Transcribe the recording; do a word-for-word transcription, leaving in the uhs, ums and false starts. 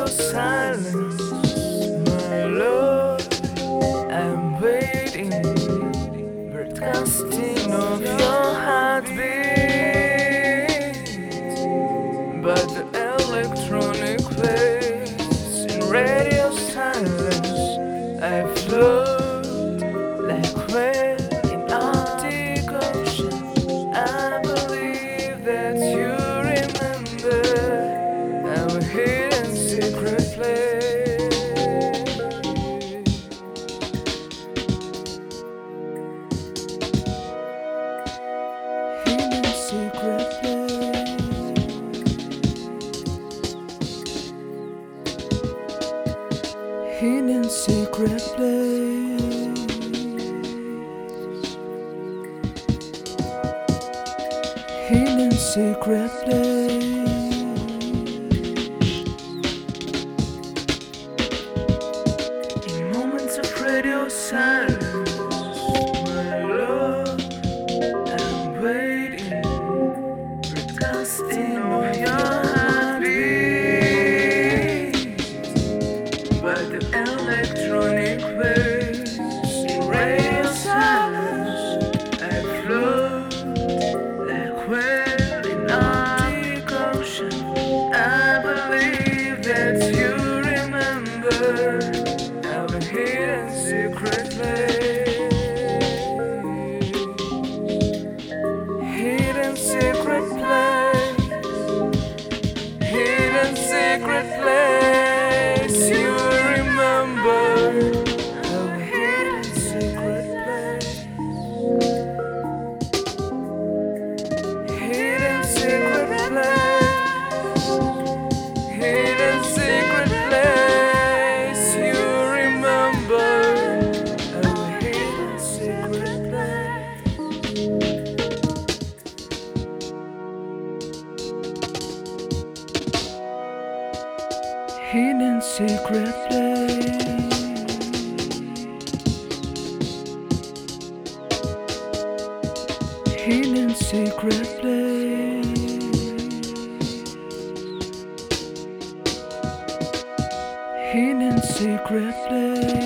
radio silence, my love, I'm waiting, broadcasting of your heartbeat, but the electronic waves in radio silence, I float like whale in Arctic Ocean. I believe that you remember our hidden secret place. Hidden secret place. Hidden secret place. Hidden secret place. In moments of radio silence, my love, I'm waiting, broadcasting of your heartbeat, but the electronic waves in radio silence, I float like whale in Arctic Ocean. I believe that you remember our hidden secret place. Hidden secret place. Hidden secret place. You remember our hidden secret place. Hidden secret place. Hidden secret place. You remember our hidden secret place. Hidden secret place. Hidden secret place. Hidden secret place.